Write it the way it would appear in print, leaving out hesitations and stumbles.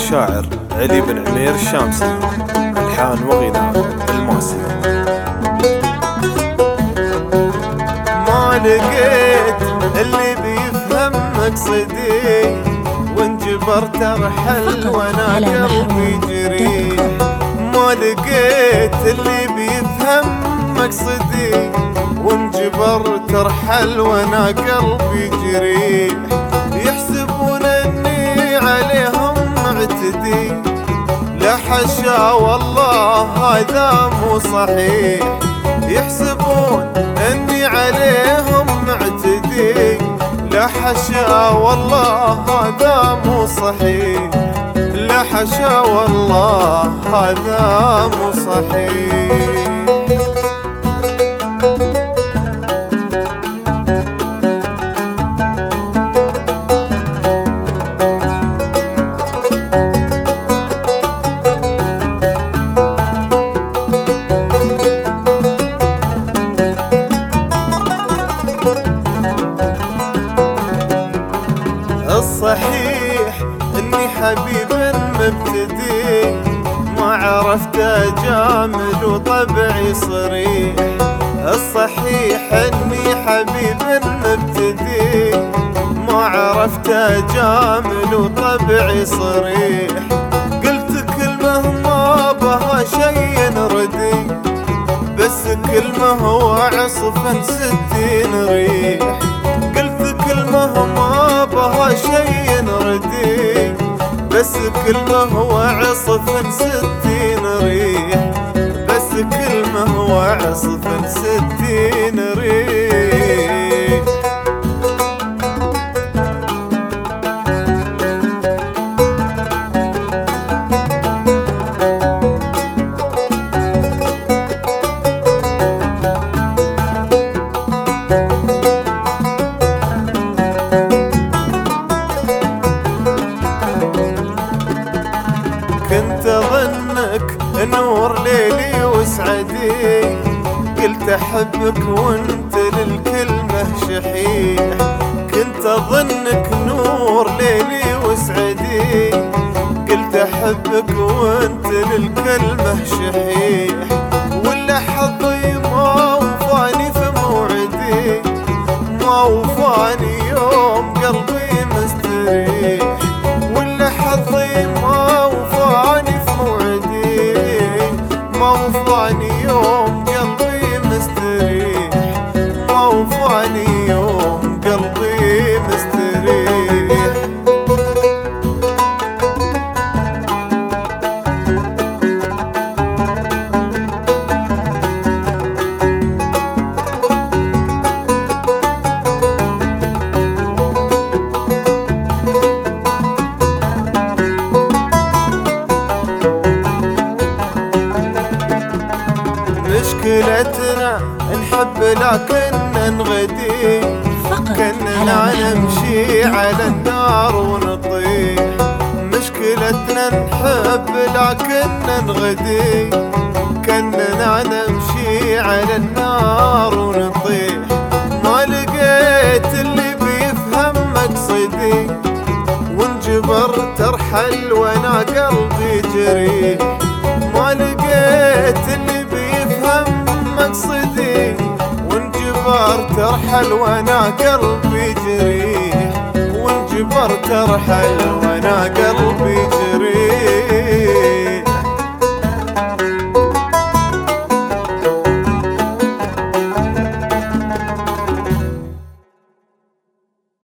الشاعر علي بن عمير الشامسي، ألحان وغناء الماسي. ما لقيت اللي بيفهم مقصدي، وانجبرت ارحل وانا قلبي جريح. ما لقيت اللي بيفهم مقصدي، وانجبرت ارحل وانا قلبي جريح. يحسبون اني عليهم معتدي، لا حشا والله هذا مو صحيح. يحسبون اني عليهم معتدي، لا حشا والله هذا مو صحيح. لا حشا والله هذا مو صحيح. الصحيح اني حبيب مبتدي، ما عرفت اجامل وطبعي صريح. الصحيح اني حبيب مبتدي، ما عرفت اجامل وطبعي صريح. قلت كلمة ما بها شي ردي، بس كلمة وعصفا 60 ريح. قلت كلمة ما بها شي ردي، بس كلمة وعصفا 60 ريح. بس كلمة وعصفا 60 ريح. كنت اظنك نور ليلي وسعدي، قلت احبك وانت للكلمة شحيح. كنت اظنك نور ليلي وسعدي، قلت احبك وانت للكلمة شحيح. ولا حظي ما وفاني في موعدي، ما وفاني يوم قلبي مستريح. ولا حظي ما وفاني في موعدي، ما وفاني يوم قلبي مستريح. ما وفاني يوم قلبي مستريح. مشكلتنا نحب لكن نغدي، كنا نمشي على النار ونطيح. مشكلتنا نحب لكن نغدي، كنا نمشي على النار ونطيح. ما لقيت اللي بيفهم مقصدي، وانجبرت ارحل وانا قلبي جريح. ما لقيت اللي بيفهم مقصدي، وانجبرت ارحل وانا قلبي جريح. وانجبرت ارحل وانا قلبي